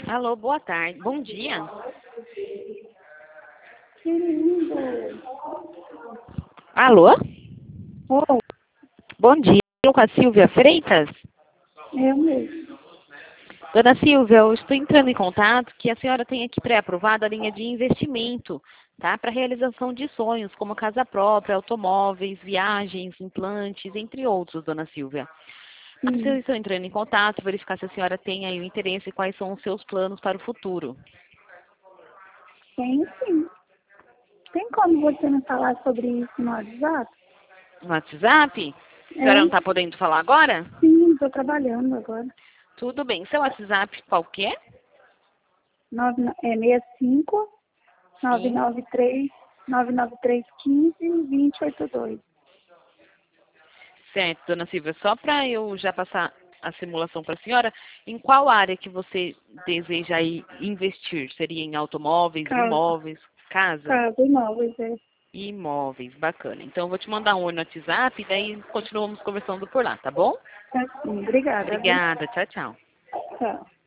Alô, boa tarde. Bom dia. Que lindo! Alô? Oh, Bom dia. Eu com a Silvia Freitas. eu mesmo. Dona Silvia, eu estou entrando em contato que a senhora tem aqui pré-aprovada a linha de investimento, tá? Para realização de sonhos, como casa própria, automóveis, viagens, implantes, entre outros, Dona Silvia. Eu estou entrando em contato, verificar se a senhora tem aí o interesse e quais são os seus planos para o futuro. Tem sim. Tem como você me falar sobre isso no WhatsApp? No WhatsApp? A senhora não É, está podendo falar agora? sim, estou trabalhando agora. Tudo bem. Seu WhatsApp qual que é? 65 Sim. 993 99315 2082. Certo, dona Silvia. Só para eu já passar a simulação para a senhora, em qual área que você deseja aí investir? Seria em automóveis, Casa, imóveis, casa? casa, imóveis, é. Imóveis, bacana. Então eu vou te mandar um oi no WhatsApp e daí continuamos conversando por lá, tá bom? Tá sim, obrigada, viu? Obrigada, tchau, tchau. Tchau.